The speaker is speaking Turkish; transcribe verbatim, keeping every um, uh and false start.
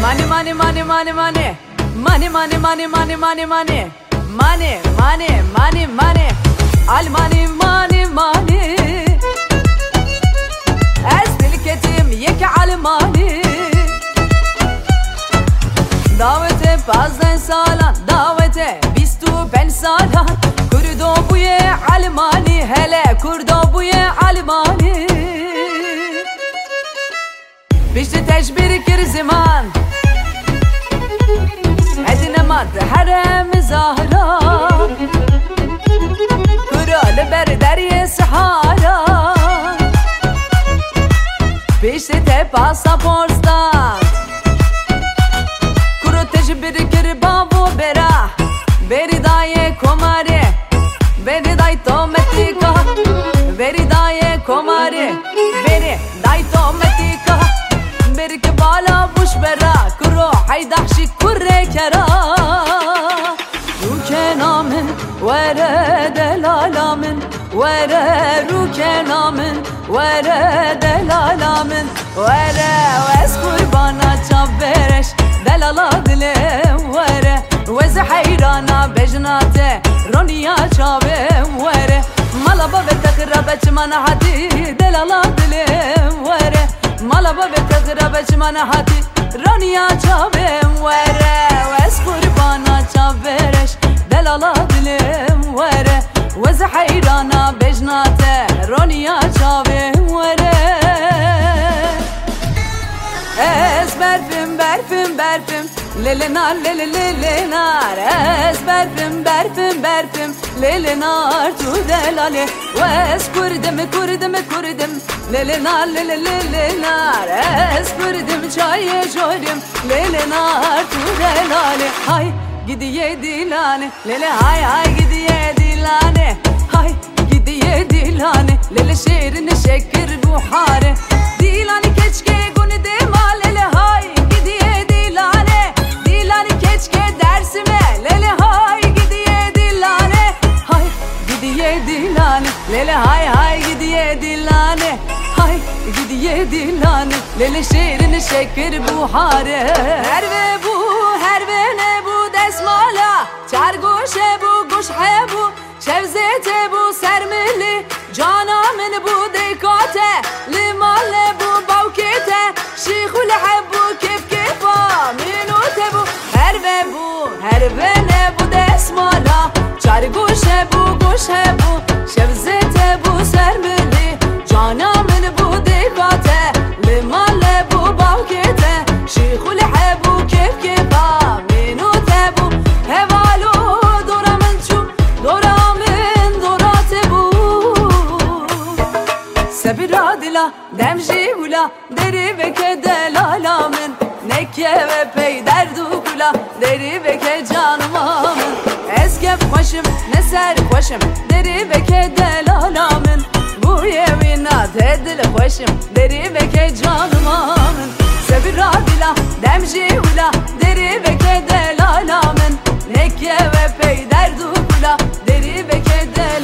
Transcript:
Money, money, money, money, money. Money, money, money, money, money, money. Money, money, money, money. Al money, money, money. Estilketim yek al money. Davete bazdan salan, davete bistu ben salan. Kurdo buye al money, hele kurdo buye al money. Bişti teşbir kir zaman. Edinemad herem zahra. Kural ber derye sahara. Bişti te pasaportstan. Kuru teşbir kir babu bera. Beri daye komare. Beri day to metika. Beri daye komare. Beri day to metika. Beri ke bala buş bera. Kuru haydahşi kurre kera. Ruke namin vere delalamin. Vere ruke namin vere delalamin. Vere ves kurbana çabbereş. Delala dilim vere. Vez hayrana bejnate. Roniya çabim vere. Malaba ve tekrabe çimana hati. Delala dilim vere. Malaba ve tekrabe çimana hati. Roniya çabim vere. Vez kurbana çabbereş. Delala dilim vere. Vez hayrana bejnate. Roniya çabim vere. Es berfim berfim berfim. Lelenar lele lelenar. Es berfim berfim berfim. Lelenar tu delale. Wes kurdim kurdim kurdim. Lelenar lele lelenar. Es kurdim çayı jorim. Lelenar tu delale. Hay gidiye dilane. Lele hay hay gidiye dilane. Hay gidiye dilane. Lele şehrin şeker buhare. Dilane keşke guni dema. Lele hay gidiye dilane. Dilane keşke dersime. Lele hay gidiye dilane. Hay gidiye dilane. Lele hay hay gidiye dilane. Hay gidiye dilane. Lele şehrin şeker buhare. Her ve bu her ve ne bu desmala. Çargoşe bu guşhe bu. Şevzete bu sermili. Canamin bu dekate. Limalle bu bavkete. Şihul bu kif kifa. Minute bu her ve bu her ve ne bu desmala. Çargoşe bu guşhe bu. Şevzete bu sermili. Canamin bu dekate. Limalle bu bavkete. Şihul bu kif kifa. Minute bu hevalo doramin çu. Doramin dorate bu. Sebira dila demji hula. Deri veke delalamin. Nekke ve peyder dukula. Deri veke canım amin. Eskep hoşum ne ser hoşum. Deri veke delalamin. Bu yeminat edil hoşum. Deri veke canım amin. Sebira dila demji hula. Deri veke delalamin. Nekke ve peyder dukula. Deri veke delalamin.